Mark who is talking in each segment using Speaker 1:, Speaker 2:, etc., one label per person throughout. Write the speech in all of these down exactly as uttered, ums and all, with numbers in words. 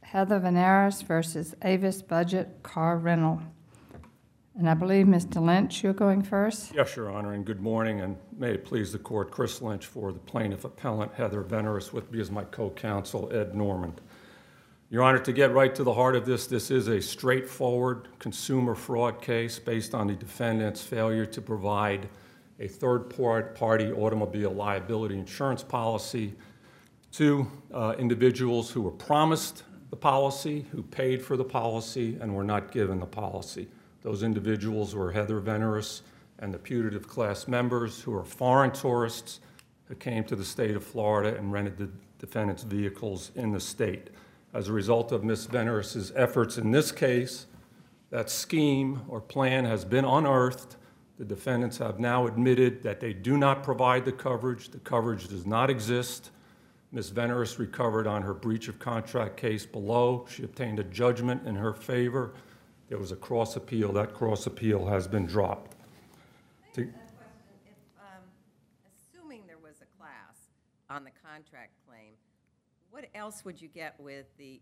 Speaker 1: Heather Veneris versus Avis Budget Car Rental. And I believe, Mister Lynch, you're going first?
Speaker 2: Yes, Your Honor, and good morning, and may it please the Court, Chris Lynch for the plaintiff appellant, Heather Veneris, with me as my co-counsel, Ed Norman. Your Honor, to get right to the heart of this, this is a straightforward consumer fraud case based on the defendant's failure to provide a third-party automobile liability insurance policy to uh, individuals who were promised the policy, who paid for the policy, and were not given the policy. Those individuals were Heather Veneris and the putative class members, who are foreign tourists who came to the state of Florida and rented the defendant's vehicles in the state. As a result of Miz Veneris' efforts in this case, that scheme or plan has been unearthed. The defendants have now admitted that they do not provide the coverage. The coverage does not exist. Miz Veneris recovered on her breach of contract case below. She obtained a judgment in her favor. There was a cross appeal. That cross appeal has been dropped.
Speaker 3: I have a question. If, um, assuming there was a class on the contract claim, what else would you get with the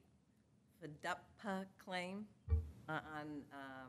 Speaker 3: FDUPA claim uh, on um,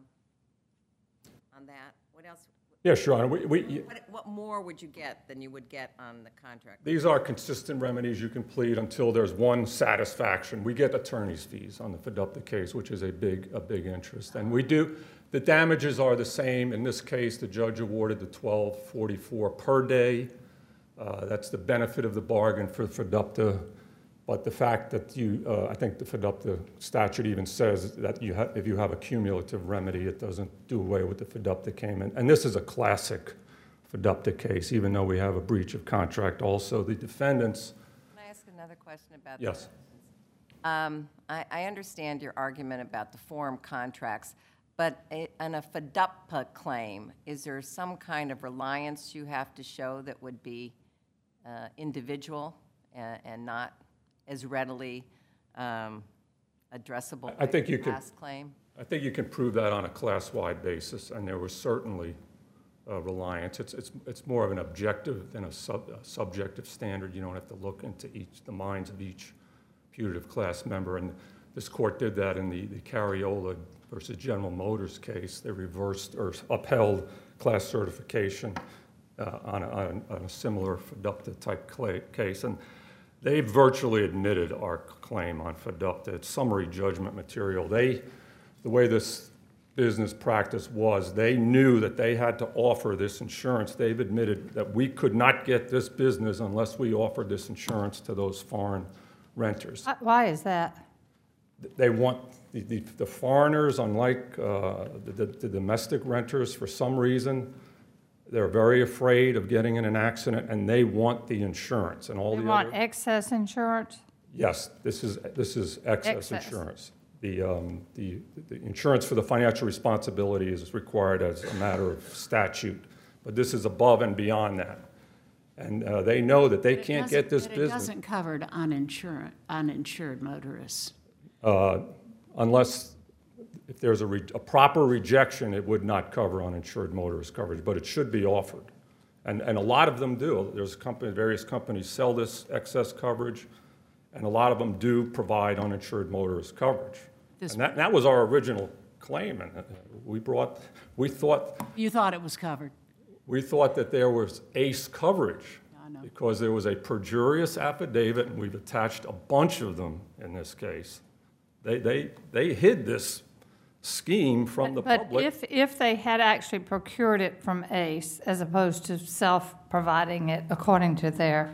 Speaker 3: on that? What else?
Speaker 2: Yes, Your Honor. We, we,
Speaker 3: what, what more would you get than you would get on the contract?
Speaker 2: These are consistent remedies you can plead until there's one satisfaction. We get attorney's fees on the FDUPA case, which is a big, a big interest. And we do, the damages are the same. In this case, the judge awarded the twelve forty-four per day. Uh, that's the benefit of the bargain for FDUPA. But the fact that you, uh, I think the FDUPA statute even says that you have, if you have a cumulative remedy, it doesn't do away with the FDUPA claim. And, and this is a classic FDUPA case, even though we have a breach of contract. Also, the defendants.
Speaker 3: Can I ask another question about
Speaker 2: yes.
Speaker 3: that? Um, I, I understand your argument about the forum contracts, but it, on a FDUPA claim, is there some kind of reliance you have to show that would be uh, individual and, and not as readily um, addressable
Speaker 2: I think you
Speaker 3: class
Speaker 2: can,
Speaker 3: claim?
Speaker 2: I think you can prove that on a class-wide basis, and there was certainly uh, reliance. It's, it's, it's more of an objective than a, sub, a subjective standard. You don't have to look into each, the minds of each putative class member, and this court did that in the, the Cariola versus General Motors case. They reversed or upheld class certification uh, on, a, on, a, on a similar FDUPA-type case. And they virtually admitted our claim on FDUPA. It's summary judgment material. They, the way this business practice was, they knew that they had to offer this insurance. They've admitted that we could not get this business unless we offered this insurance to those foreign renters.
Speaker 1: Why is that?
Speaker 2: They want the, the, the foreigners, unlike uh, the, the domestic renters, for some reason, they're very afraid of getting in an accident, and they want the insurance and all
Speaker 1: They
Speaker 2: the
Speaker 1: want
Speaker 2: other.
Speaker 1: excess insurance?
Speaker 2: Yes, this is this is excess,
Speaker 1: Excess.
Speaker 2: insurance. The, um, the the insurance for the financial responsibility is required as a matter of statute, but this is above and beyond that. And uh, they know that they
Speaker 4: But it
Speaker 2: can't
Speaker 4: doesn't-
Speaker 2: get this
Speaker 4: but
Speaker 2: business.
Speaker 4: It doesn't cover uninsured, uninsured motorists.
Speaker 2: Uh, unless if there's a, re a proper rejection, it would not cover uninsured motorist coverage, but it should be offered. And, and a lot of them do. There's company, various companies sell this excess coverage, and a lot of them do provide uninsured motorist coverage.
Speaker 4: This-
Speaker 2: and that, that was our original claim, and we brought, we thought,
Speaker 4: You thought it was covered.
Speaker 2: we thought that there was ACE coverage
Speaker 4: I know.
Speaker 2: because there was a perjurious affidavit, and we've attached a bunch of them in this case. They, they, they hid this scheme from the
Speaker 1: But
Speaker 2: public.
Speaker 1: if, if they had actually procured it from ACE as opposed to self-providing it according to their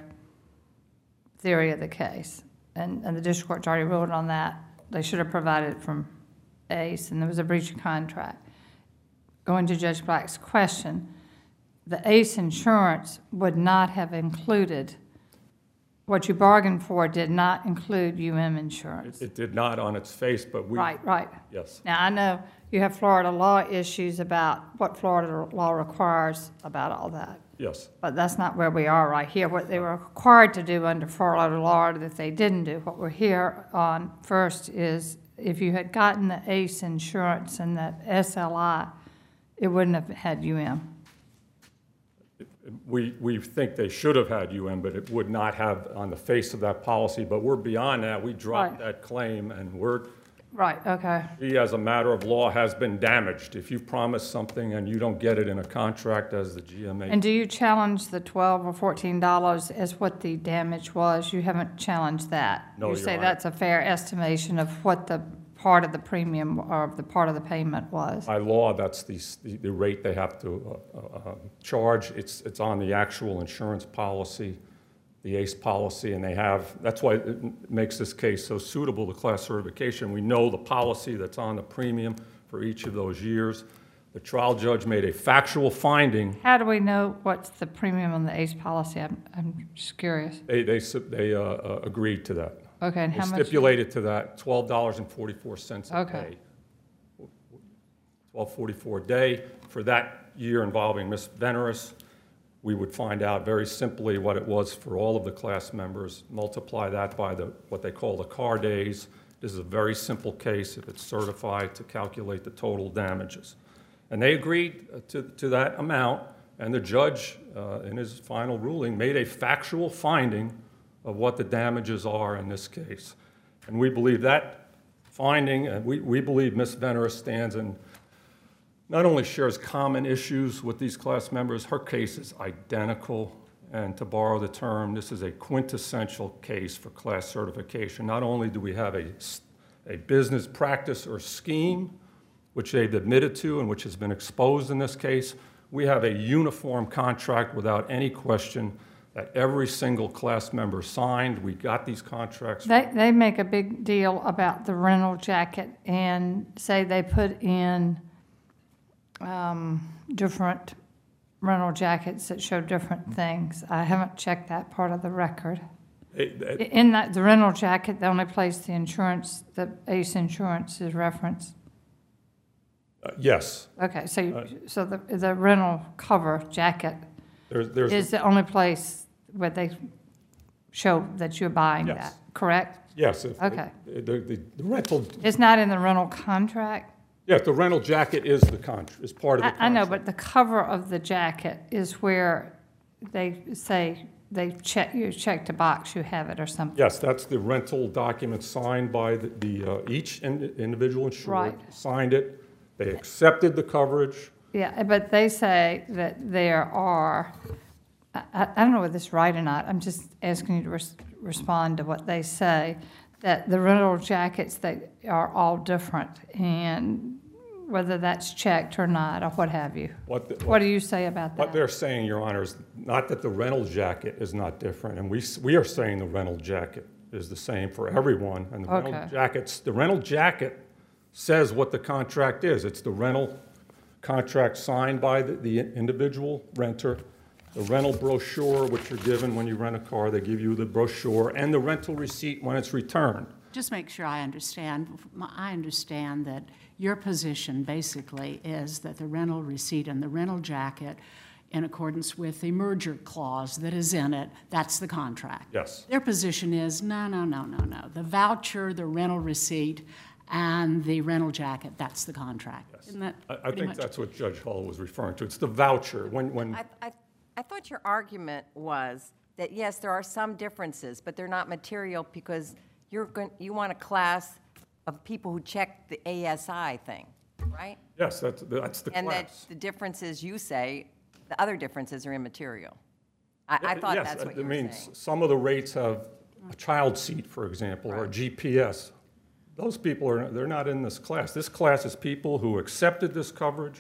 Speaker 1: theory of the case, and, and the district court's already ruled on that, they should have provided it from ACE, and there was a breach of contract. Going to Judge Black's question, the ACE insurance would not have included, what you bargained for did not include U M insurance.
Speaker 2: It did not on its face, but we...
Speaker 1: Right, right.
Speaker 2: Yes.
Speaker 1: Now, I know you have Florida law issues about what Florida law requires about all that,
Speaker 2: Yes.
Speaker 1: but that's not where we are right here. What they were required to do under Florida law that they didn't do. What we're here on first is if you had gotten the ACE insurance and that S L I, it wouldn't have had U M.
Speaker 2: It, it We, we think they should have had U M, but it would not have on the face of that policy. But we're beyond that. We dropped
Speaker 1: Right.
Speaker 2: that claim, and we're,
Speaker 1: Right, okay.
Speaker 2: he, as a matter of law, has been damaged. If you've promised something and you don't get it in a contract as the G M A.
Speaker 1: And do you challenge the twelve or fourteen dollars as what the damage was? You haven't challenged that?
Speaker 2: No,
Speaker 1: You
Speaker 2: Your
Speaker 1: say
Speaker 2: Honor.
Speaker 1: that's a fair estimation of what the part of the premium or the part of the payment was?
Speaker 2: By law, that's the, the the rate they have to uh, uh, charge. It's, it's on the actual insurance policy, the A C E policy, and they have, that's why it makes this case so suitable to class certification. We know the policy that's on the premium for each of those years. The trial judge made a factual finding.
Speaker 1: How do we know what's the premium on the A C E policy? I'm, I'm just curious.
Speaker 2: They, they, sub- they uh, uh, agreed to that.
Speaker 1: Okay, and
Speaker 2: They
Speaker 1: how much?
Speaker 2: stipulated to that twelve dollars and forty-four cents a
Speaker 1: Okay.
Speaker 2: day. twelve forty-four a day. For that year involving Miss Veneris, we would find out very simply what it was for all of the class members, multiply that by the, what they call the car days. This is a very simple case, if it's certified, to calculate the total damages. And they agreed uh, to, to that amount, and the judge, uh, in his final ruling, made a factual finding of what the damages are in this case. And we believe that finding, and we, we believe Miss Veneris stands and not only shares common issues with these class members, her case is identical. And to borrow the term, this is a quintessential case for class certification. Not only do we have a, a business practice or scheme, which they've admitted to and which has been exposed in this case, we have a uniform contract without any question that every single class member signed. We got these contracts.
Speaker 1: They, they make a big deal about the rental jacket and say they put in um, different rental jackets that show different things. I haven't checked that part of the record.
Speaker 2: It- it-
Speaker 1: In that, the rental jacket, the only place the insurance, the A C E insurance is referenced.
Speaker 2: uh, Yes,
Speaker 1: Okay, so, you-
Speaker 2: Uh,
Speaker 1: so the, the rental cover jacket
Speaker 2: there's, there's.
Speaker 1: is the only place where they show that you're buying
Speaker 2: Yes.
Speaker 1: that, correct?
Speaker 2: Yes. if-
Speaker 1: Okay.
Speaker 2: The, the the rental,
Speaker 1: It's not in the rental contract?
Speaker 2: yes, the rental jacket is the contract, is part of the
Speaker 1: I,
Speaker 2: contract.
Speaker 1: I know, but the cover of the jacket is where they say, they check, you check the box, you have it or something.
Speaker 2: Yes, that's the rental document signed by the, the, uh, each in- individual insured.
Speaker 1: Right.
Speaker 2: Signed it, they accepted the coverage.
Speaker 1: Yeah, but they say that there are, I, I I don't know whether this is right or not, I'm just asking you to res- respond to what they say, that the rental jackets, they are all different, and whether that's checked or not, or what have you.
Speaker 2: What, the-
Speaker 1: What do you say about
Speaker 2: What
Speaker 1: that?
Speaker 2: they're saying, Your Honor, is not that the rental jacket is not different, and we, s- we are saying the rental jacket is the same for everyone. And the rental
Speaker 1: Okay.
Speaker 2: jackets, the rental jacket says what the contract is. It's the rental contract signed by the, the individual renter, the rental brochure, which you're given when you rent a car, they give you the brochure, and the rental receipt when it's returned.
Speaker 4: Just make sure I understand. I understand that your position basically is that the rental receipt and the rental jacket, in accordance with the merger clause that is in it, that's the contract.
Speaker 2: Yes.
Speaker 4: Their position is, no, no, no, no, no. The voucher, the rental receipt, and the rental jacket, that's the contract. Isn't that
Speaker 2: I, I
Speaker 4: pretty
Speaker 2: think
Speaker 4: much-
Speaker 2: that's what Judge Hull was referring to. It's the voucher. When, when,
Speaker 3: I, I, I thought your argument was that, yes, there are some differences, but they're not material because you're going, you want a class of people who check the A S I thing, right?
Speaker 2: yes, that's, that's the
Speaker 3: And that
Speaker 2: class.
Speaker 3: the differences you say, the other differences are immaterial. I, I thought
Speaker 2: Yes,
Speaker 3: that's what
Speaker 2: I
Speaker 3: you were
Speaker 2: mean,
Speaker 3: saying.
Speaker 2: s- some of the rates have a child seat, for example, or a
Speaker 3: Right.
Speaker 2: G P S. Those people are, they're not in this class. This class is people who accepted this coverage,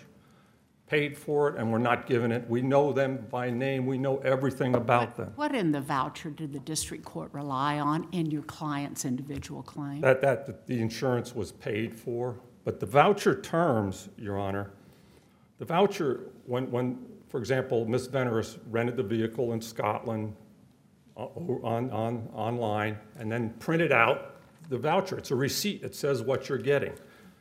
Speaker 2: paid for it, and were not given it. We know them by name. We know everything about them.
Speaker 4: What in the voucher did the district court rely on in your client's individual claim?
Speaker 2: That, that, that the insurance was paid for. But the voucher terms, Your Honor, the voucher, when, when, for example, Miss Veneris rented the vehicle in Scotland uh, on, on, online and then printed out the voucher. It's a receipt. It says what you're getting.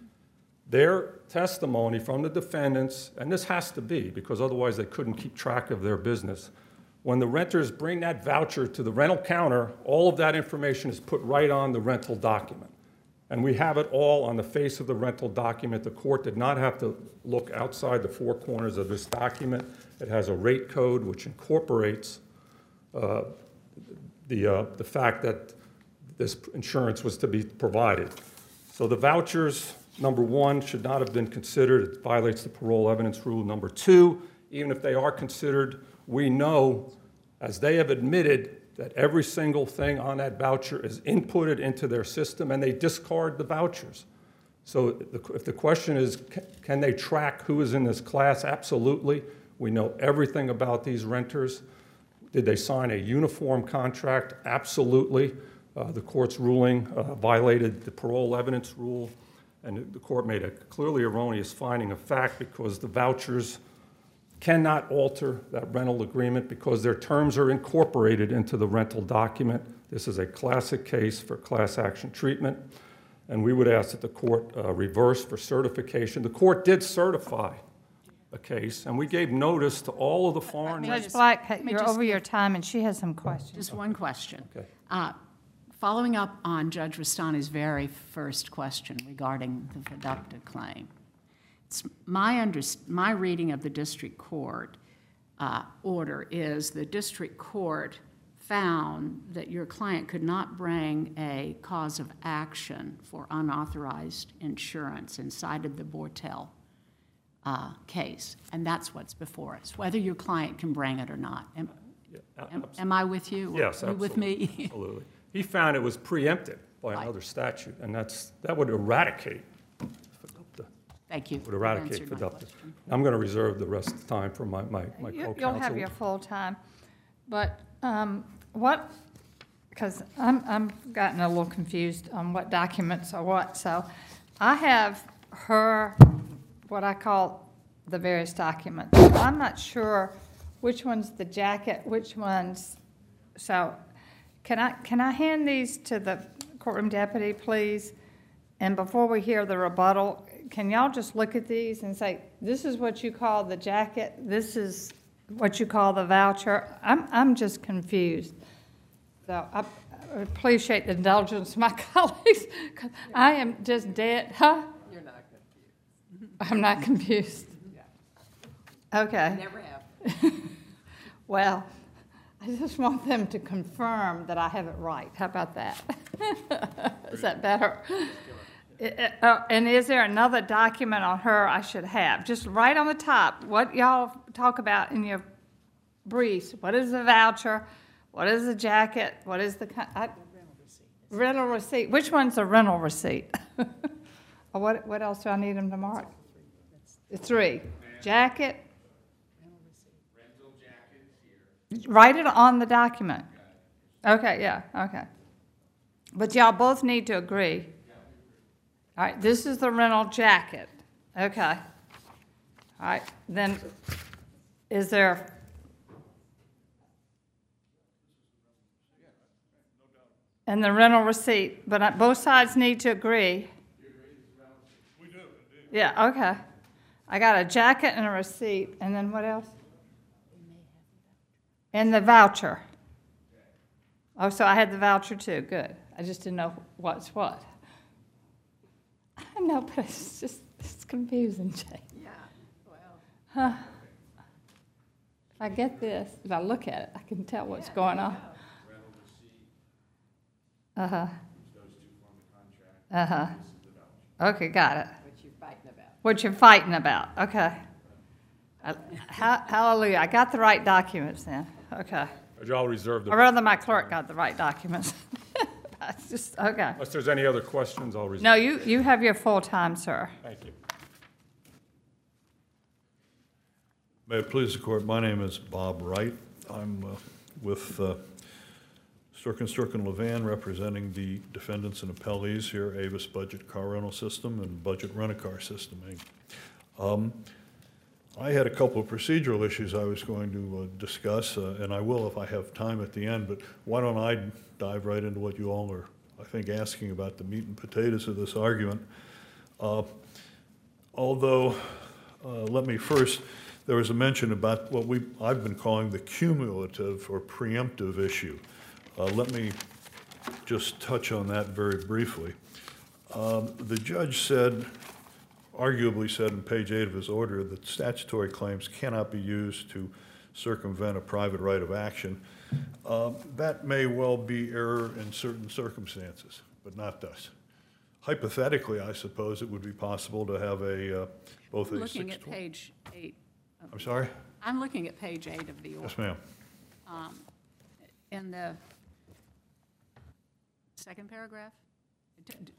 Speaker 2: Their testimony from the defendants, and this has to be because otherwise they couldn't keep track of their business. When the renters bring that voucher to the rental counter, all of that information is put right on the rental document. And we have it all on the face of the rental document. The court did not have to look outside the four corners of this document. It has a rate code which incorporates uh, the, uh, the fact that this insurance was to be provided. So the vouchers, number one, should not have been considered. It violates the parole evidence rule. Number two, even if they are considered, we know, as they have admitted, that every single thing on that voucher is inputted into their system, and they discard the vouchers. So the- if the question is, ca- can they track who is in this class? Absolutely. We know everything about these renters. Did they sign a uniform contract? Absolutely. Uh, The court's ruling uh, violated the parole evidence rule, and the court made a clearly erroneous finding of fact because the vouchers cannot alter that rental agreement because their terms are incorporated into the rental document. This is a classic case for class action treatment, and we would ask that the court uh, reverse for certification. The court did certify a case, and we gave notice to all of the foreign.
Speaker 1: Judge Black,
Speaker 4: me
Speaker 1: you're
Speaker 4: just
Speaker 1: over your time, and she has some questions.
Speaker 4: Just one question.
Speaker 2: Okay.
Speaker 4: Uh, Following up on Judge Rustani's very first question regarding the FDUCTA claim, it's my, under, my reading of the district court uh, order is the district court found that your client could not bring a cause of action for unauthorized insurance and cited the Bortel uh, case, and that's what's before us, whether your client can bring it or not. Am,
Speaker 2: Yeah,
Speaker 4: am, am I with you?
Speaker 2: Yes,
Speaker 4: Are you with me?
Speaker 2: absolutely. Absolutely. He found it was preempted by
Speaker 4: Right.
Speaker 2: another statute, and that's, that would eradicate FDUCTA.
Speaker 4: Thank you.
Speaker 2: Would
Speaker 4: You've
Speaker 2: eradicate
Speaker 4: answered my
Speaker 2: FDUCTA.
Speaker 4: question.
Speaker 2: I'm going to reserve the rest of the time for my, my, my
Speaker 1: You-
Speaker 2: co-counsel.
Speaker 1: You'll have your full time, but um, what, because I'm, I'm gotten a little confused on what documents are what, so I have her, what I call the various documents. I'm not sure which one's the jacket, which one's, so can I, can I hand these to the courtroom deputy, please? And before we hear the rebuttal, can y'all just look at these and say, this is what you call the jacket, this is what you call the voucher? I'm, I'm just confused. So I I appreciate the indulgence of my colleagues, 'cause I am just dead, huh?
Speaker 3: You're not confused.
Speaker 1: I'm not confused. Okay.
Speaker 3: Never have.
Speaker 1: Well, I just want them to confirm that I have it right. How about that? Is that better? I- uh, And is there another document on her I should have? Just right on the top, what y'all talk about in your briefs. What is the voucher? What is the jacket? What is the? co- I- Rental receipt. Which one's the rental receipt? Or what, what else do I need them to mark? The three. Jacket. Write it on the document. Okay, yeah, okay. But y'all both need to agree. All right, this is the rental jacket. Okay. All right, then, is there? And the rental receipt, but I- both sides need to agree. We do, indeed. Yeah, okay. I got a jacket and a receipt, and then what else? And the voucher. Oh, so I had the voucher too, good. I just didn't know what's what. I know, but it's just, it's confusing, Jay.
Speaker 3: Yeah, well.
Speaker 1: Huh. If I get this, if I look at it, I can tell what's going on. Uh-huh. Uh-huh. Okay, got it.
Speaker 3: What you fighting about?
Speaker 1: What you're fighting about, okay. I- ha- Hallelujah, I got the right documents then, okay.
Speaker 2: Judge, I'll reserve
Speaker 1: Or
Speaker 2: the,
Speaker 1: rather, my clerk got the right documents. That's just, okay.
Speaker 2: unless there's any other questions, I'll reserve.
Speaker 1: No, you, you have your full time, sir.
Speaker 2: Thank you.
Speaker 5: May it please the court, my name is Bob Wright. I'm uh, with uh, Sturkin, Sturkin Levan, representing the defendants and appellees here, Avis Budget Car Rental System and Budget Rent-A-Car System, Incorporated. Um, I had a couple of procedural issues I was going to uh, discuss, uh, and I will if I have time at the end, but why don't I dive right into what you all are, I think, asking about the meat and potatoes of this argument. Uh, although, uh, let me first, there was a mention about what we, I've been calling the cumulative or preemptive issue. Uh, let me just touch on that very briefly. Um, The judge said, arguably said in page eight of his order, that statutory claims cannot be used to circumvent a private right of action. Um, That may well be error in certain circumstances, but not thus. Hypothetically, I suppose it would be possible to have a, uh, both
Speaker 4: I'm
Speaker 5: a
Speaker 4: looking
Speaker 5: six
Speaker 4: at
Speaker 5: twenty.
Speaker 4: page eight.
Speaker 5: I'm sorry?
Speaker 4: I'm looking at page eight of the order.
Speaker 5: Yes, ma'am.
Speaker 4: In the second paragraph? D- d-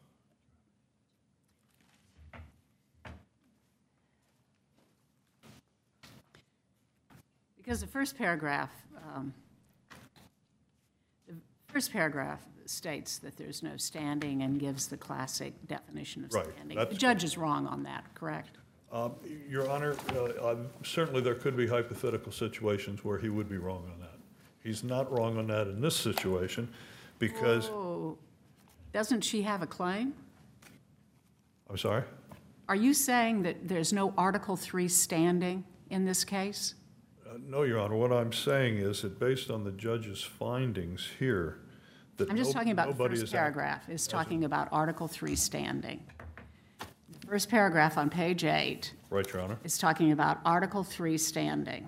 Speaker 4: Because the first paragraph, um, the first paragraph states that there's no standing and gives the classic definition of
Speaker 5: Right,
Speaker 4: standing.
Speaker 5: that's
Speaker 4: The judge is wrong on that, correct?
Speaker 5: Um, Your Honor, uh, um, certainly there could be hypothetical situations where he would be wrong on that. He's not wrong on that in this situation because,
Speaker 4: Oh, doesn't she have a claim?
Speaker 5: I'm sorry?
Speaker 4: Are you saying that there's no Article three standing in this case?
Speaker 5: Uh, No, Your Honor, what I'm saying is that based on the judge's findings here, that
Speaker 4: I'm just
Speaker 5: no-
Speaker 4: talking about the
Speaker 5: nobody
Speaker 4: first
Speaker 5: is act-
Speaker 4: paragraph, is talking about Article three standing. The first paragraph on page eight
Speaker 5: Right, Your Honor?
Speaker 4: is talking about Article three standing.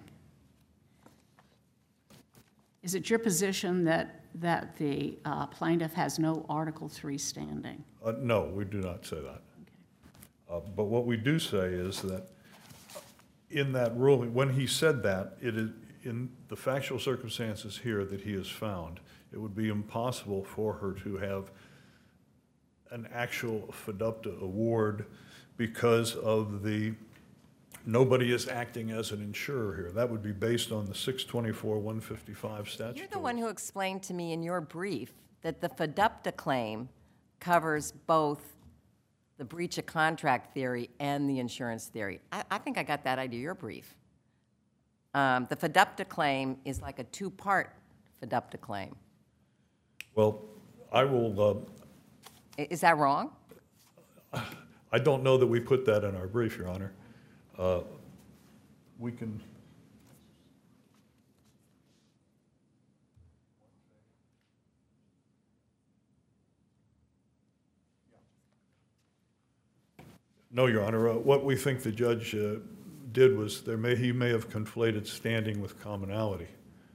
Speaker 4: Is it your position that, that the uh, plaintiff has no Article three standing?
Speaker 5: Uh, No, we do not say that. Uh, But what we do say is that in that ruling, when he said that, it is, in the factual circumstances here that he has found, it would be impossible for her to have an actual FDUPTA award because of the, nobody is acting as an insurer here. That would be based on the six twenty-four, one fifty-five statute.
Speaker 3: You're the one who explained to me in your brief that the FDUPTA claim covers both the breach of contract theory and the insurance theory. I, I think I got that out of your brief. Um, the FDUPTA claim is like a two-part FDUPTA claim.
Speaker 5: Well, I will, uh,
Speaker 3: I- Is that wrong?
Speaker 5: I don't know that we put that in our brief, Your Honor. Uh, We can, no, Your Honor. Uh, What we think the judge uh, did was, there may, he may have conflated standing with commonality.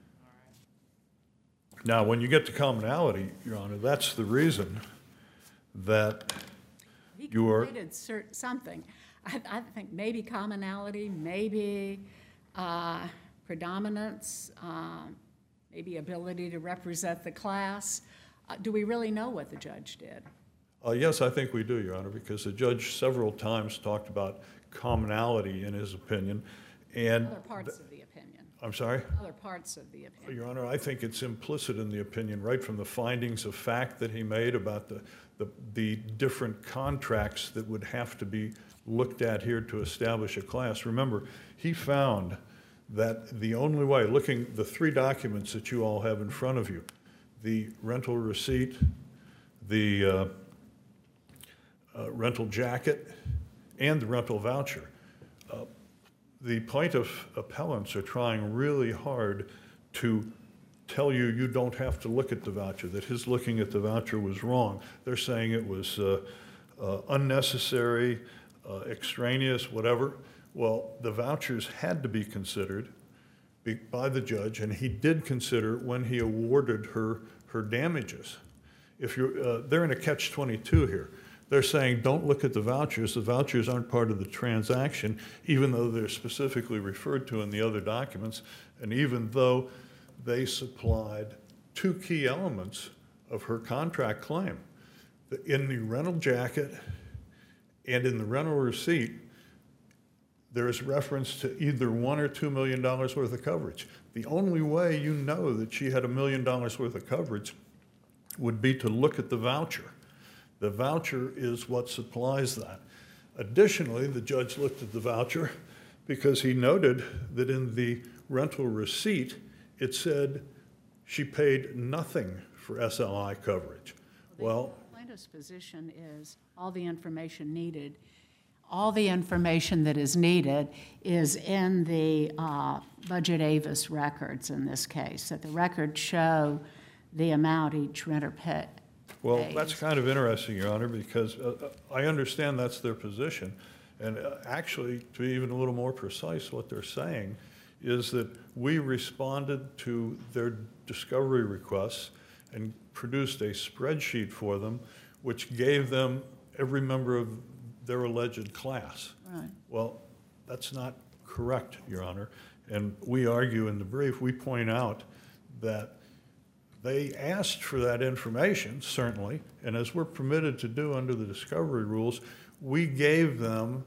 Speaker 5: Now, when you get to commonality, Your Honor, that's the reason that
Speaker 4: He
Speaker 5: You are-
Speaker 4: conflated cer- something. I, I think maybe commonality, maybe uh, predominance, um, maybe ability to represent the class. Uh, Do we really know what the judge did?
Speaker 5: Uh, Yes, I think we do, Your Honor, because the judge several times talked about commonality in his opinion, and,
Speaker 4: Other parts of the opinion,
Speaker 5: I'm sorry?
Speaker 4: other parts of the opinion.
Speaker 5: Your Honor, I think it's implicit in the opinion, right from the findings of fact that he made about the, the, the different contracts that would have to be looked at here to establish a class. Remember, he found that the only way, looking, the three documents that you all have in front of you, the rental receipt, the uh, uh, rental jacket, and the rental voucher, uh, the plaintiff appellants are trying really hard to tell you you don't have to look at the voucher, that his looking at the voucher was wrong. They're saying it was uh, uh, unnecessary, uh, extraneous, whatever. Well, the vouchers had to be considered be- by the judge, and he did consider when he awarded her her damages. If you're, uh, they're in a catch twenty-two here. They're saying, don't look at the vouchers. The vouchers aren't part of the transaction, even though they're specifically referred to in the other documents, and even though they supplied two key elements of her contract claim. The- In the rental jacket and in the rental receipt, there is reference to either one or two million dollars worth of coverage. The only way you know that she had a million dollars worth of coverage would be to look at the voucher. The voucher is what supplies that. Additionally, the judge looked at the voucher because he noted that in the rental receipt, it said she paid nothing for S L I coverage. Well,
Speaker 4: The plaintiff's position is all the information needed, all the information that is needed is in the uh, Budget Avis records in this case, that the records show the amount each renter pay,
Speaker 5: Well,
Speaker 4: days.
Speaker 5: that's kind of interesting, Your Honor, because uh, I understand that's their position. And uh, actually, to be even a little more precise, what they're saying is that we responded to their discovery requests and produced a spreadsheet for them, which gave them every member of their alleged class.
Speaker 4: Right.
Speaker 5: Well, that's not correct, Your Honor. And we argue in the brief, we point out that they asked for that information, certainly, and as we're permitted to do under the discovery rules, we gave them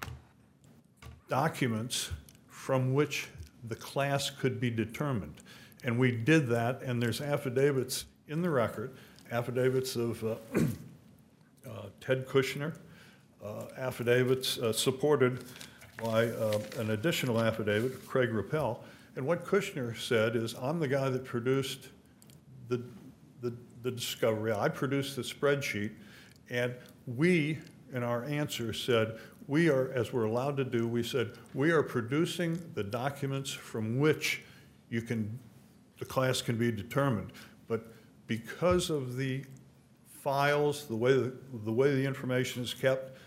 Speaker 5: documents from which the class could be determined. And we did that, and there's affidavits in the record, affidavits of uh, uh, Ted Kushner, uh, affidavits uh, supported by uh, an additional affidavit, Craig Rappel. And what Kushner said is, I'm the guy that produced the, the, the discovery. I produced the spreadsheet, and we, in our answer, said, we are, as we're allowed to do, we said, we are producing the documents from which you can, the class can be determined. But because of the files, the way the, the way the information is kept,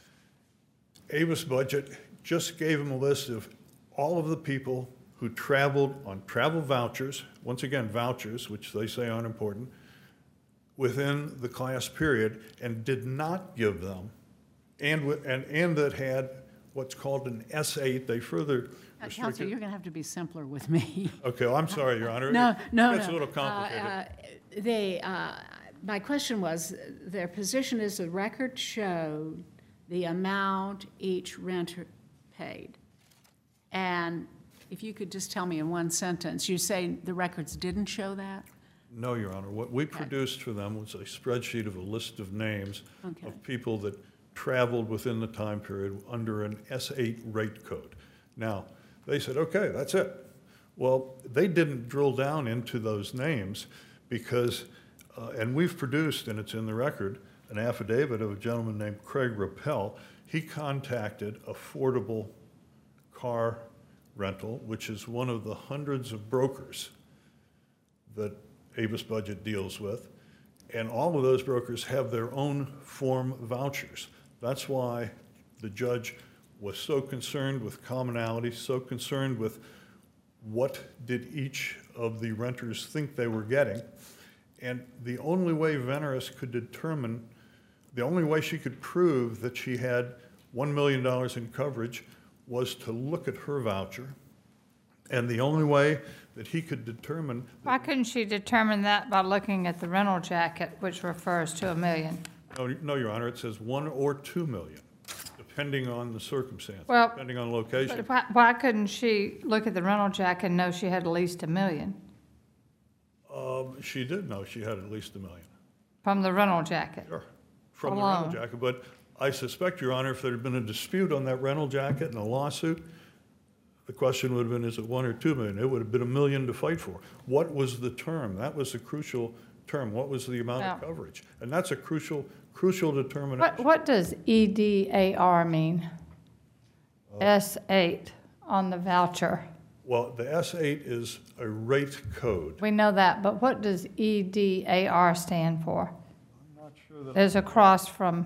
Speaker 5: Avis Budget just gave them a list of all of the people who traveled on travel vouchers, once again, vouchers, which they say aren't important, within the class period, and did not give them, and, wi- and, and that had what's called an S eight, they further
Speaker 4: Uh,
Speaker 5: restricted.
Speaker 4: Counselor, you're going to have to be simpler with me.
Speaker 5: Okay, well, I'm sorry, Your Honor.
Speaker 4: No,
Speaker 5: It
Speaker 4: no, no.
Speaker 5: gets a little
Speaker 4: Uh,
Speaker 5: complicated.
Speaker 4: uh, They, uh, my question was, their position is the record showed the amount each renter paid. And if you could just tell me in one sentence, you say the records didn't show that?
Speaker 5: No, Your Honor. What we produced for them was a spreadsheet of a list of names
Speaker 4: Okay.
Speaker 5: of people that traveled within the time period under an S eight rate code. Now, they said, okay, that's it. Well, they didn't drill down into those names because, uh, and we've produced, and it's in the record, an affidavit of a gentleman named Craig Rappel. He contacted Affordable Car Rental, which is one of the hundreds of brokers that Avis Budget deals with, and all of those brokers have their own form vouchers. That's why the judge was so concerned with commonality, so concerned with what did each of the renters think they were getting. And the only way Veneris could determine, the only way she could prove that she had one million dollars in coverage was to look at her voucher. And the only way that he could determine,
Speaker 1: Why couldn't she determine that by looking at the rental jacket, which refers to a million?
Speaker 5: no, no, Your Honor, it says one or two million, depending on the circumstance,
Speaker 1: Well,
Speaker 5: depending on
Speaker 1: But
Speaker 5: location.
Speaker 1: why, why couldn't she look at the rental jacket and know she had at least a million
Speaker 5: Um, she did know she had at least a million.
Speaker 1: from the rental jacket?
Speaker 5: Sure. From the rental
Speaker 1: Alone.
Speaker 5: jacket, but I suspect, Your Honor, if there had been a dispute on that rental jacket and a lawsuit, the question would have been, is it one or two million? It would have been a million to fight for. What was the term? That was the crucial term. What was the amount of
Speaker 1: Yeah.
Speaker 5: coverage? And that's a crucial, crucial
Speaker 1: What,
Speaker 5: determination.
Speaker 1: what does E D A R mean? S eight on the voucher.
Speaker 5: Well, the S eight is a rate code.
Speaker 1: We know that, but what does E D A R stand for?
Speaker 5: I'm not sure that.
Speaker 1: There's a cross from,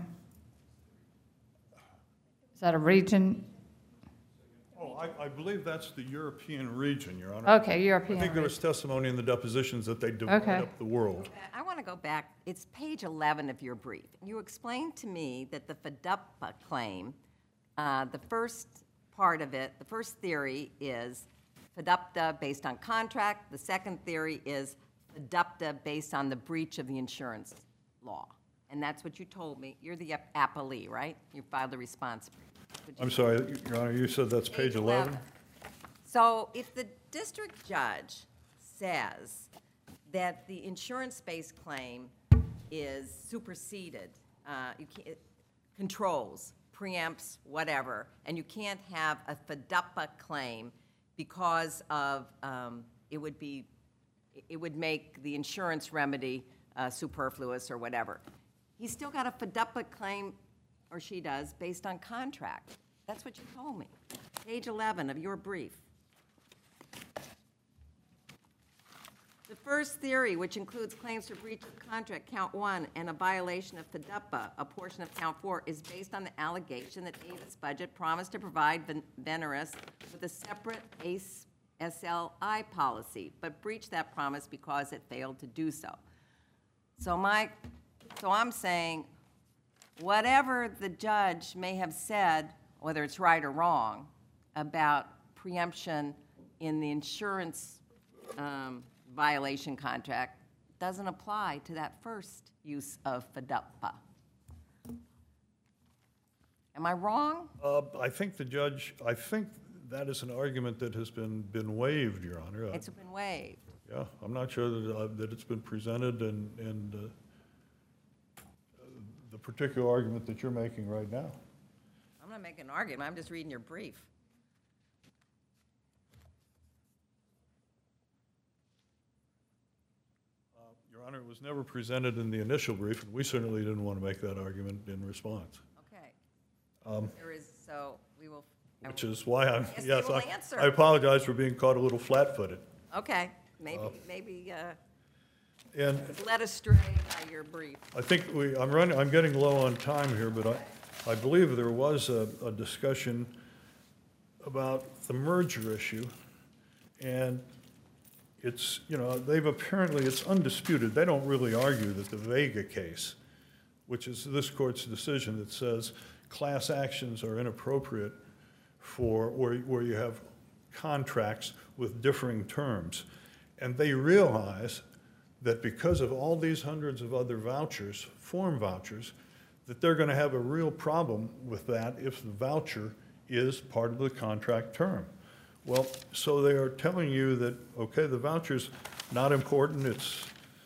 Speaker 1: is that a region?
Speaker 5: Oh, I, I believe that's the European region, Your Honor.
Speaker 1: Okay,
Speaker 5: I
Speaker 1: European
Speaker 5: think there
Speaker 1: region.
Speaker 5: was testimony in the depositions that they divide
Speaker 1: Okay.
Speaker 5: up the world.
Speaker 3: I want to go back, it's page eleven of your brief. You explained to me that the FDUPA claim, uh, the first part of it, the first theory is FDUPTA based on contract. The second theory is FDUPTA based on the breach of the insurance law. And that's what you told me. You're the ap- appellee, right? You filed the response brief. Would you-
Speaker 5: I'm sorry, Your Honor, you said that's page eleven?
Speaker 3: So if the district judge says that the insurance-based claim is superseded, uh, you can't, it controls, preempts, whatever, and you can't have a FDUPA claim because of, um, it would be, it would make the insurance remedy uh, superfluous or whatever. He's still got a FDUPA claim, or she does, based on contract. That's what you told me. Page eleven of your brief. The first theory, which includes claims for breach of contract, count one, and a violation of FDUPA, a portion of count four, is based on the allegation that Avis Budget promised to provide Ven- Veneris with a separate A C E S L I policy, but breached that promise because it failed to do so. So my, so I'm saying, whatever the judge may have said, whether it's right or wrong, about preemption in the insurance um, violation contract doesn't apply to that first use of FDUPA. Am I wrong?
Speaker 5: Uh, I think the judge, I think that is an argument that has been, been waived, Your Honor. Uh,
Speaker 3: It's been waived.
Speaker 5: Yeah, I'm not sure that, uh, that it's been presented and, and uh, the particular argument that you're making right now.
Speaker 3: I'm not making an argument, I'm just reading your brief.
Speaker 5: Your Honor, it was never presented in the initial brief, and we certainly didn't want to make that argument in response.
Speaker 3: Okay. There is, so we will. I
Speaker 5: Which
Speaker 3: will-
Speaker 5: is why I'm,
Speaker 3: Yes,
Speaker 5: yes,
Speaker 3: you will
Speaker 5: I
Speaker 3: answer.
Speaker 5: I apologize for being caught a little flat-footed.
Speaker 3: Okay, maybe, maybe uh,
Speaker 5: And
Speaker 3: led astray by your brief.
Speaker 5: I think we, I'm running, I'm getting low on time here, but I, I believe there was a, a discussion about the merger issue. And it's, you know, they've apparently, it's undisputed, they don't really argue that the Vega case, which is this court's decision that says class actions are inappropriate for, where, where you have contracts with differing terms. And they realize that because of all these hundreds of other vouchers, form vouchers, that they're going to have a real problem with that if the voucher is part of the contract term. Well, so they are telling you that, okay, the voucher's not important, it's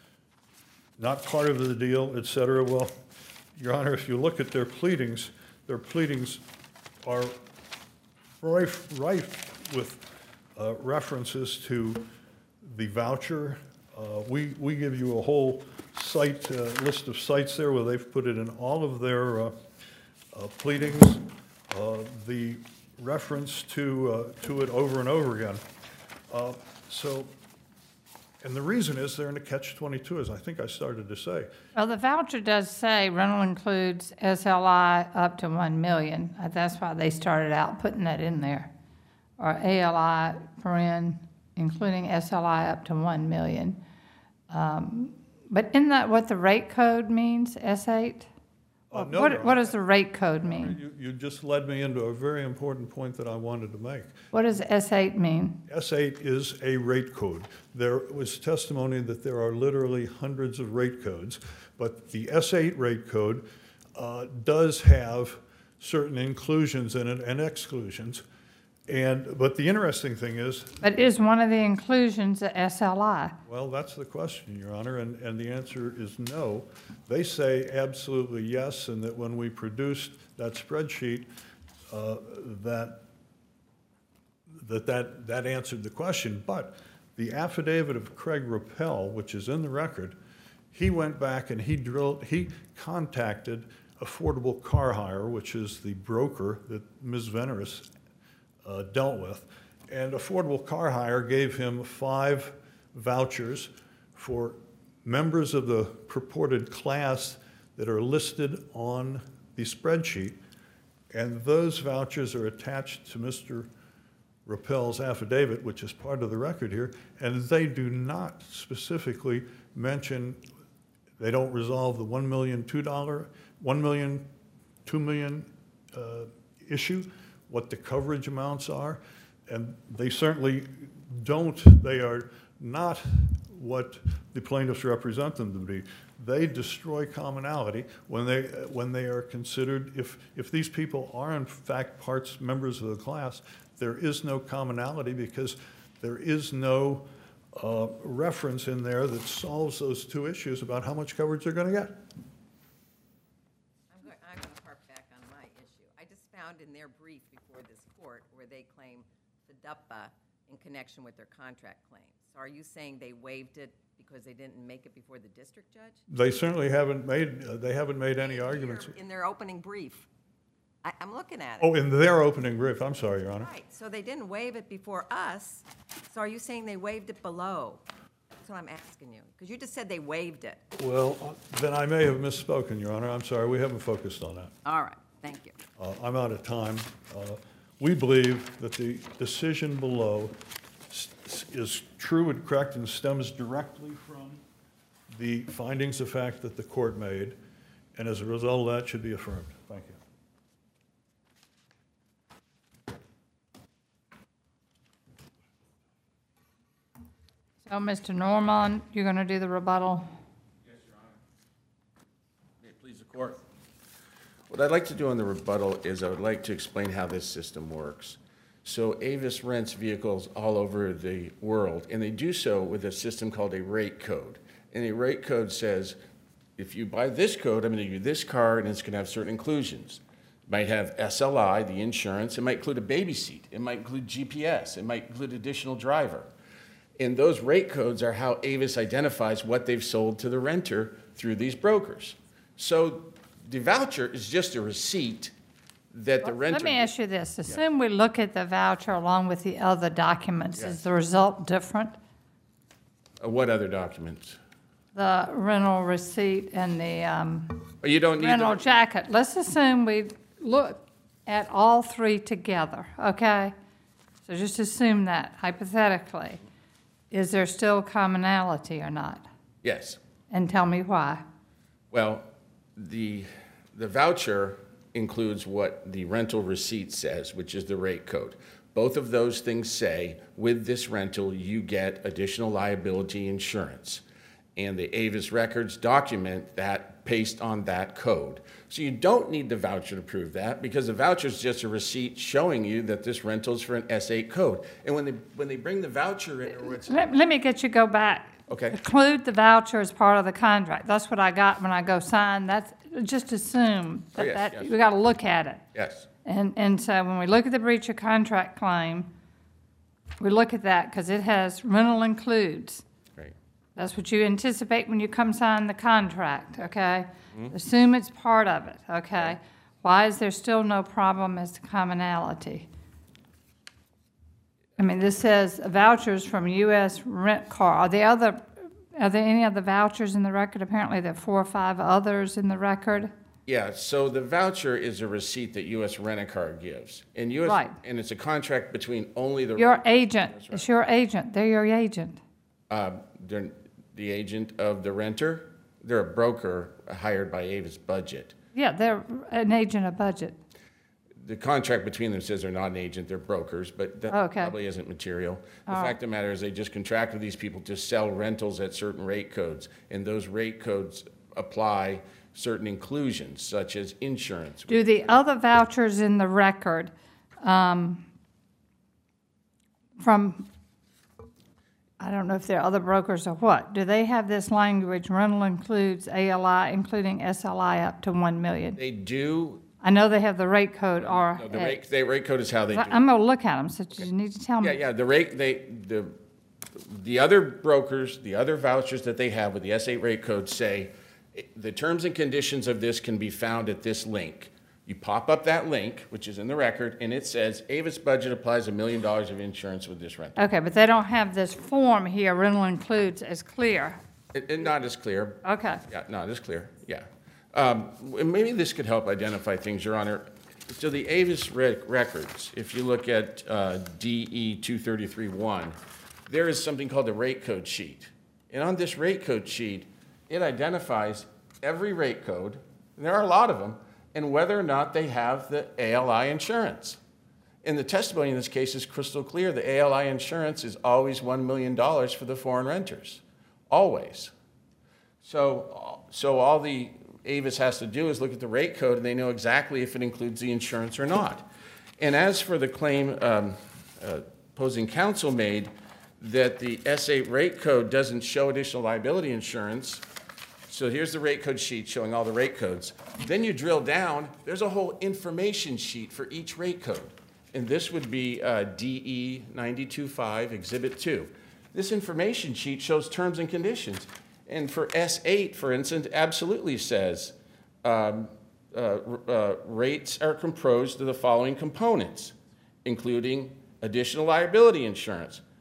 Speaker 5: not part of the deal, et cetera. Well, Your Honor, if you look at their pleadings, their pleadings are rife, rife with uh, references to the voucher. Uh, we, we give you a whole site, uh, list of sites there where they've put it in all of their uh, uh, pleadings, uh, the reference to, uh, to it over and over again. Uh, so, and the reason is they're in a catch twenty-two, as I think I started to say.
Speaker 1: Well, the voucher does say rental includes S L I up to one million. Uh, That's why they started out putting that in there. Or A L I, paren, including S L I up to one million. Um, But isn't that what the rate code means, S eight?
Speaker 5: Uh, no,
Speaker 1: What,
Speaker 5: Your
Speaker 1: what
Speaker 5: Honor.
Speaker 1: does the rate code mean?
Speaker 5: You, you just led me into a very important point that I wanted to make.
Speaker 1: What does S eight mean?
Speaker 5: S eight is a rate code. There was testimony that there are literally hundreds of rate codes, but the S eight rate code uh, does have certain inclusions in it and exclusions. And, but the interesting thing is,
Speaker 1: But is one of the inclusions a S L I?
Speaker 5: well, that's the question, Your Honor, and, and the answer is no. They say absolutely yes, and that when we produced that spreadsheet, uh, that, that, that that answered the question. But the affidavit of Craig Rappel, which is in the record, he went back and he drilled, he contacted Affordable Car Hire, which is the broker that Miz Veneris uh, dealt with. And Affordable Car Hire gave him five vouchers for members of the purported class that are listed on the spreadsheet. And those vouchers are attached to Mister Rappel's affidavit, which is part of the record here, and they do not specifically mention, they don't resolve the one million two dollar, one million, two million uh, issue, what the coverage amounts are, and they certainly don't, they are not what the plaintiffs represent them to be. They destroy commonality when they, when they are considered, if, if these people are in fact parts, members of the class, there is no commonality because there is no uh, reference in there that solves those two issues about how much coverage they're going to get.
Speaker 3: I'm going, I'm going to harp back on my issue. I just found in their brief before this court where they claim FDUPA in connection with their contract claims. So are you saying they waived it because they didn't make it before the district judge?
Speaker 5: They certainly haven't made, uh, they haven't made any arguments.
Speaker 3: Here, in their opening brief. I, I'm looking at it.
Speaker 5: Oh, in their opening brief, I'm sorry, Your Honor.
Speaker 3: Right, so they didn't waive it before us, so are you saying they waived it below? That's what I'm asking you, because you just said they waived it.
Speaker 5: Well, uh, then I may have misspoken, Your Honor. I'm sorry, we haven't focused on that.
Speaker 3: All right, thank you.
Speaker 5: Uh, I'm out of time. Uh, We believe that the decision below s- s- is true and correct and stems directly from the findings of fact that the court made, and as a result of that, should be affirmed. Thank you.
Speaker 1: So, Mister Norman, you're going to do the rebuttal?
Speaker 6: Yes, Your Honor. May it please the court. What I'd like to do on the rebuttal is I would like to explain how this system works. So Avis rents vehicles all over the world, and they do so with a system called a rate code. And a rate code says, if you buy this code, I'm going to give you this car, and it's going to have certain inclusions. It might have S L I, the insurance. It might include a baby seat. It might include G P S. It might include additional driver. And those rate codes are how Avis identifies what they've sold to the renter through these brokers. So the voucher is just a receipt that the renter...
Speaker 1: Let me ask you this. Assume we look at the voucher along with the other documents. Is
Speaker 6: Yes.
Speaker 1: the result different?
Speaker 6: Uh, What other documents?
Speaker 1: The rental receipt and the um,
Speaker 6: Oh, you don't need
Speaker 1: rental
Speaker 6: the...
Speaker 1: jacket. Let's assume we look at all three together, okay? So just assume that hypothetically. Is there still commonality or not?
Speaker 6: Yes.
Speaker 1: And tell me why.
Speaker 6: Well, the, the voucher includes what the rental receipt says, which is the rate code. Both of those things say, with this rental, you get additional liability insurance. And the Avis records document that based on that code. So you don't need the voucher to prove that, because the voucher is just a receipt showing you that this rental is for an S eight code. And when they, when they bring the voucher in, or it's...
Speaker 1: Let, let me get you go back.
Speaker 6: Okay.
Speaker 1: Include the voucher as part of the contract. That's what I got when I go sign. That's, just assume
Speaker 6: Oh,
Speaker 1: that,
Speaker 6: yes,
Speaker 1: that,
Speaker 6: yes.
Speaker 1: we gotta look at it.
Speaker 6: Yes.
Speaker 1: And, and so when we look at the breach of contract claim, we look at that because it has rental includes.
Speaker 6: Right.
Speaker 1: That's what you anticipate when you come sign the contract, okay?
Speaker 6: Mm-hmm.
Speaker 1: Assume it's part of it, okay? Why is there still no problem as to commonality? I mean, this says vouchers from U S Rent Car. Are there other, are there any other vouchers in the record? Apparently there are four or five others in the record.
Speaker 6: Yeah, so the voucher is a receipt that U S Rent-A-Car gives. And U S
Speaker 1: Right.
Speaker 6: And it's a contract between only the...
Speaker 1: Your agent, it's your agent, they're your agent.
Speaker 6: Uh, they're the agent of the renter. They're a broker hired by Avis Budget.
Speaker 1: Yeah, they're an agent of budget.
Speaker 6: The contract between them says they're not an agent, they're brokers, but that
Speaker 1: Okay.
Speaker 6: probably isn't material. The fact of the matter is they just contract with these people to sell rentals at certain rate codes, and those rate codes apply certain inclusions, such as insurance.
Speaker 1: Do the other vouchers in the record, um, from, I don't know if they're other brokers or what, do they have this language, rental includes A L I, including S L I up to one million?
Speaker 6: They do,
Speaker 1: I know they have the rate code R
Speaker 6: no, the
Speaker 1: A.
Speaker 6: rate, the rate code is how they do it.
Speaker 1: I'm gonna look at them, so you need to tell
Speaker 6: Yeah,
Speaker 1: me.
Speaker 6: yeah, the rate, they, the, the other brokers, the other vouchers that they have with the S eight rate code say, eh, the terms and conditions of this can be found at this link. You pop up that link, which is in the record, and it says, Avis Budget applies a million dollars of insurance with this rental.
Speaker 1: Okay, but they don't have this form here, rental includes, as clear.
Speaker 6: It, it not as clear.
Speaker 1: Okay.
Speaker 6: Yeah, not as clear, yeah. Um, and maybe this could help identify things, Your Honor. So the Avis rec- records, if you look at uh, D E two thirty-three one, there is something called the rate code sheet. And on this rate code sheet, it identifies every rate code, and there are a lot of them, and whether or not they have the A L I insurance. And the testimony in this case is crystal clear. The A L I insurance is always one million dollars for the foreign renters, always. So, so all the Avis has to do is look at the rate code, and they know exactly if it includes the insurance or not. And as for the claim um, uh, opposing counsel made that the S eight rate code doesn't show additional liability insurance, so here's the rate code sheet showing all the rate codes. Then you drill down, there's a whole information sheet for each rate code. And this would be uh, D E ninety-two five, Exhibit two. This information sheet shows terms and conditions. And for S eight, for instance, absolutely says um, uh, uh, rates are composed of the following components, including additional liability insurance.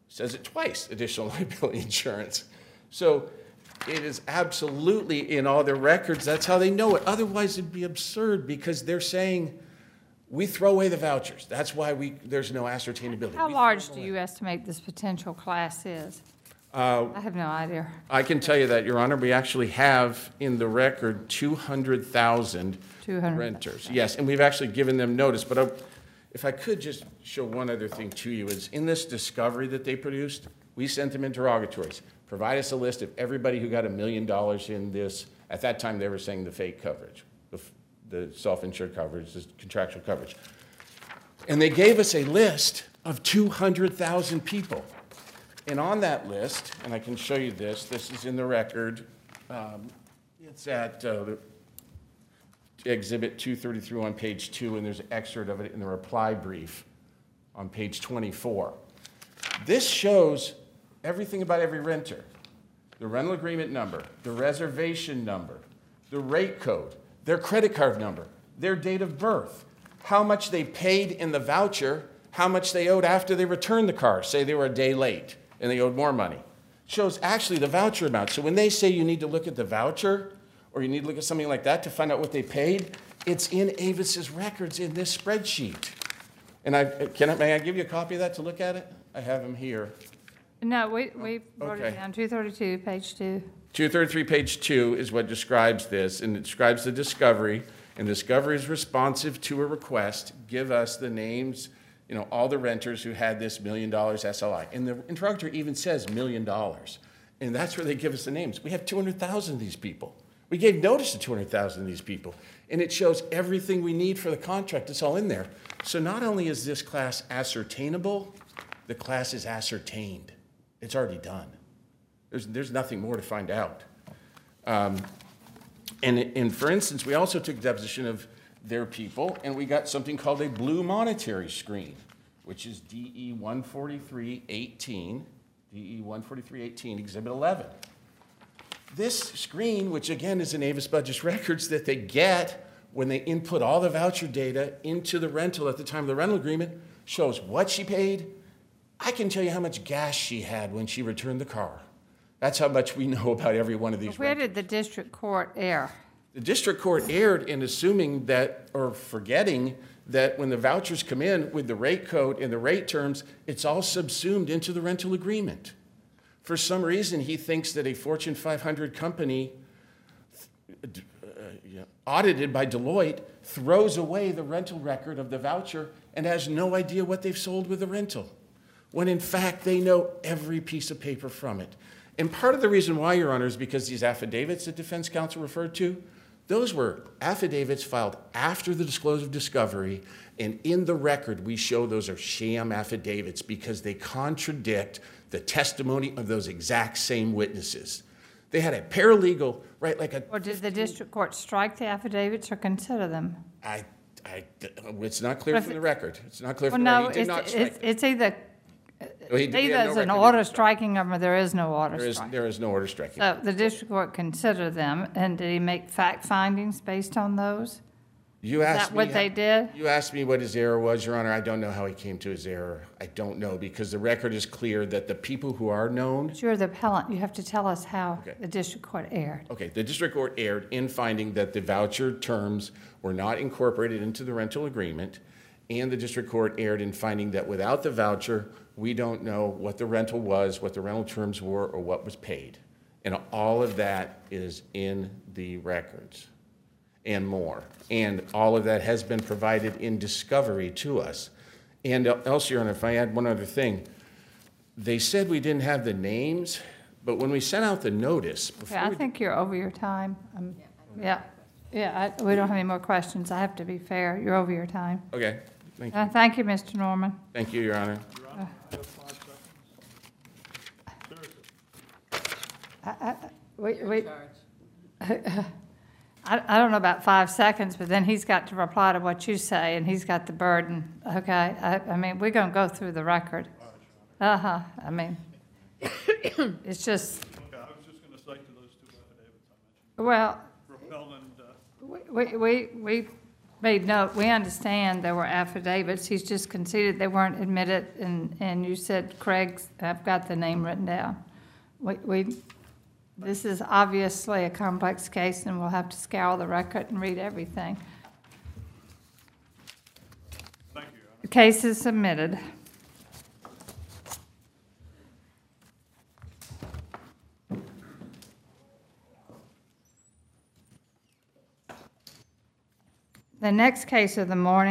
Speaker 6: says it twice, additional liability insurance. So it is absolutely in all their records. That's how they know it. Otherwise, it'd be absurd because they're saying, we throw away the vouchers. That's why we, there's no ascertainability.
Speaker 1: How
Speaker 6: We
Speaker 1: large
Speaker 6: throw
Speaker 1: do
Speaker 6: them
Speaker 1: you
Speaker 6: away.
Speaker 1: estimate this potential class is?
Speaker 6: Uh,
Speaker 1: I have no idea.
Speaker 6: I can tell you that, Your Honor, we actually have in the record two hundred thousand
Speaker 1: two hundred.
Speaker 6: renters. Yes, and we've actually given them notice, but I- if I could just show one other thing to you, is in this discovery that they produced, we sent them interrogatories. Provide us a list of everybody who got a million dollars in this. At that time, they were saying the fake coverage, the, f- the self-insured coverage, the contractual coverage. And they gave us a list of two hundred thousand people. And on that list, and I can show you this, this is in the record, um, it's at uh, the Exhibit two thirty-three on page two, and there's an excerpt of it in the reply brief on page twenty-four. This shows everything about every renter. The rental agreement number, the reservation number, the rate code, their credit card number, their date of birth, how much they paid in the voucher, how much they owed after they returned the car. Say they were a day late and they owed more money. Shows actually the voucher amount. So when they say you need to look at the voucher or you need to look at something like that to find out what they paid, it's in Avis's records in this spreadsheet. And I, can I, may I give you a copy of that to look at it? I have them here.
Speaker 1: No, we, we wrote it
Speaker 6: okay.
Speaker 1: down, two thirty-two, page two.
Speaker 6: two thirty-three, page two is what describes this, and it describes the discovery. And discovery is responsive to a request. Give us the names, you know, all the renters who had this million dollars S L I. And the interrogator even says million dollars. And that's where they give us the names. We have two hundred thousand of these people. We gave notice to two hundred thousand of these people. And it shows everything we need for the contract. It's all in there. So not only is this class ascertainable, the class is ascertained. It's already done. There's, there's nothing more to find out. Um, and, and for instance, we also took a deposition of their people, and we got something called a blue monetary screen, which is D E one forty-three eighteen, D E one forty-three eighteen, Exhibit eleven. This screen, which again is in Avis Budget records that they get when they input all the voucher data into the rental at the time of the rental agreement, shows what she paid. I can tell you how much gas she had when she returned the car. That's how much we know about every one of these
Speaker 1: Where
Speaker 6: rentals.
Speaker 1: did the district court err?
Speaker 6: The district court erred in assuming that, or forgetting that when the vouchers come in with the rate code and the rate terms, it's all subsumed into the rental agreement. For some reason, he thinks that a Fortune five hundred company uh, yeah, audited by Deloitte throws away the rental record of the voucher and has no idea what they've sold with the rental, when in fact they know every piece of paper from it. And part of the reason why, Your Honor, is because these affidavits that defense counsel referred to, those were affidavits filed after the disclosure of discovery, and in the record we show those are sham affidavits because they contradict the testimony of those exact same witnesses. They had a paralegal write like a...
Speaker 1: Or did the district court strike the affidavits or consider them?
Speaker 6: I, I, it's not clear
Speaker 1: But
Speaker 6: from
Speaker 1: if
Speaker 6: the record. It's not clear
Speaker 1: Well,
Speaker 6: from the
Speaker 1: no,
Speaker 6: record. He did
Speaker 1: it's,
Speaker 6: not strike
Speaker 1: it's,
Speaker 6: them.
Speaker 1: it's either,
Speaker 6: Well, he- we
Speaker 1: either
Speaker 6: had no
Speaker 1: there's an
Speaker 6: record
Speaker 1: order
Speaker 6: of it.
Speaker 1: striking them or there is no order
Speaker 6: There is,
Speaker 1: striking.
Speaker 6: there is no order striking.
Speaker 1: So the district court considered them, and did he make fact findings based on those?
Speaker 6: You
Speaker 1: Is
Speaker 6: asked
Speaker 1: that
Speaker 6: me
Speaker 1: what
Speaker 6: how-
Speaker 1: they did?
Speaker 6: You asked me what his error was, Your Honor. I don't know how he came to his error. I don't know, because the record is clear that the people who are known,
Speaker 1: But you're the appellant, you have to tell us how
Speaker 6: Okay.
Speaker 1: the district court erred.
Speaker 6: okay, the district court erred in finding that the voucher terms were not incorporated into the rental agreement, and the district court erred in finding that without the voucher, we don't know what the rental was, what the rental terms were, or what was paid. And all of that is in the records and more. And all of that has been provided in discovery to us. And else, Your Honor, if I add one other thing, they said we didn't have the names, but when we sent out the notice, before
Speaker 1: Okay, I
Speaker 6: we-
Speaker 1: think you're over your time. Um, Yeah, yeah, I- we don't have any more questions. I have to be fair. You're over your time.
Speaker 6: Okay, thank you.
Speaker 1: Uh, Thank you, Mister Norman.
Speaker 6: Thank you, Your Honor.
Speaker 1: We, we, I, I don't know about five seconds, but then he's got to reply to what you say, and he's got the burden, okay? I, I mean, we're gonna go through the record. Uh-huh, I mean, it's just,
Speaker 5: Okay, I was just going to cite to those two affidavits I mentioned,
Speaker 1: well,
Speaker 5: Rappel and, uh,
Speaker 1: we, we, we, made note, we understand there were affidavits, he's just conceded they weren't admitted, and, and you said Craig's, I've got the name written down. We, we, this is obviously a complex case, and we'll have to scour the record and read everything.
Speaker 5: Thank you.
Speaker 1: The case is submitted. The next case of the morning